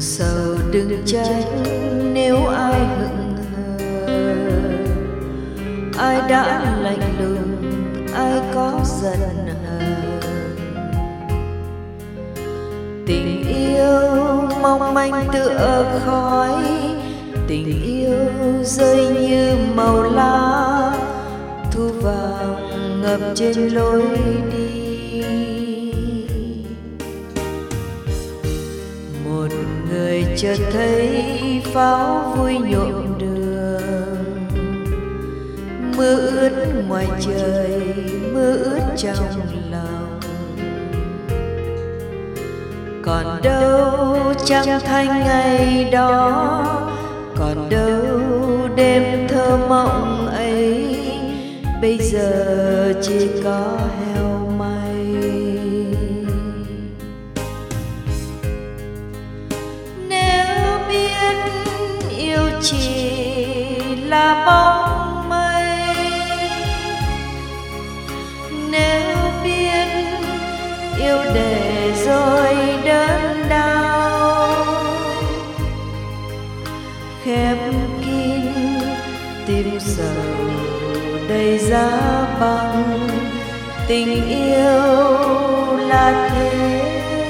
Sầu đừng trách nếu ai hững hờ, ai đã lạnh lùng, ai có giận hờn. Tình yêu mong manh tựa khói, tình yêu rơi như màu lá, thu vàng ngập trên lối đi. Một người chợt thấy pháo vui nhộn đường, mưa ướt ngoài trời, mưa ướt trong lòng. Còn đâu trăng thanh ngày đó, còn đâu đêm thơ mộng ấy, bây giờ chỉ có heo may. Nếu biết yêu chỉ là bóng mây, nếu biết yêu để rồi đớn đau, khép kín tim sầu đầy giá băng. Tình yêu là thế,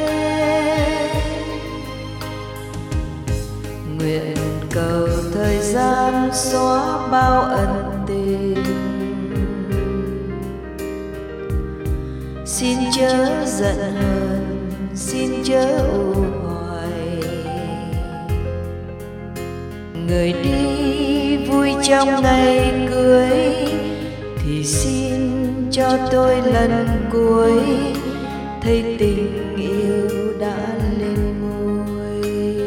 nguyện cầu thời gian xóa bao ân tình. Xin chớ giận hờn, xin chớ u hoài. Người đi vui trong ngày cưới, thì xin cho tôi lần cuối thấy tình yêu đã lên ngôi.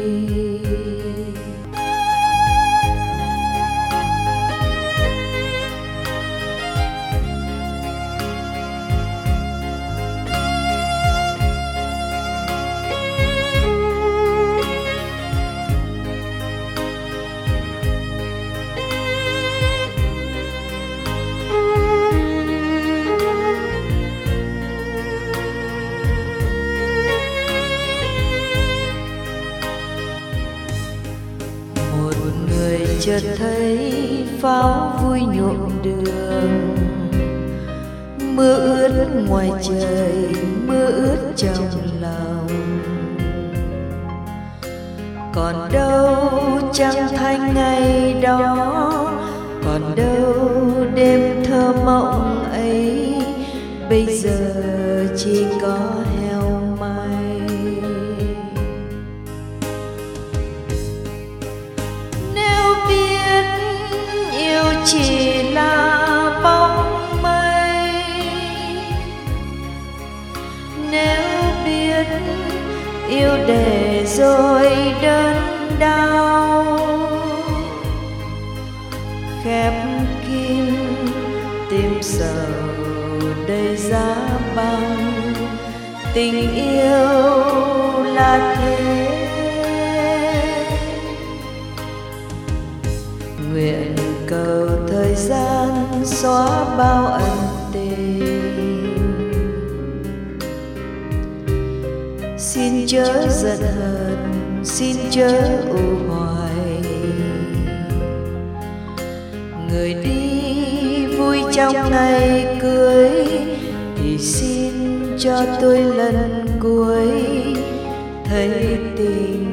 Chợt thấy pháo vui nhuộm đường, mưa ướt ngoài trời, mưa ướt trong lòng. Còn đâu trăng thanh ngày đó, còn đâu đêm thơ mộng ấy, bây giờ chỉ có heo may. Chỉ là bóng mây, nếu biết yêu để rồi đớn đau, khép kín tim sầu đầy giá băng. Tình yêu là thế, nguyện cầu thời gian xóa bao ân tình. Xin chớ giận hờn, xin chớ u hoài. Người đi vui trong ngày cưới, thì xin cho tôi lần cuối thấy tình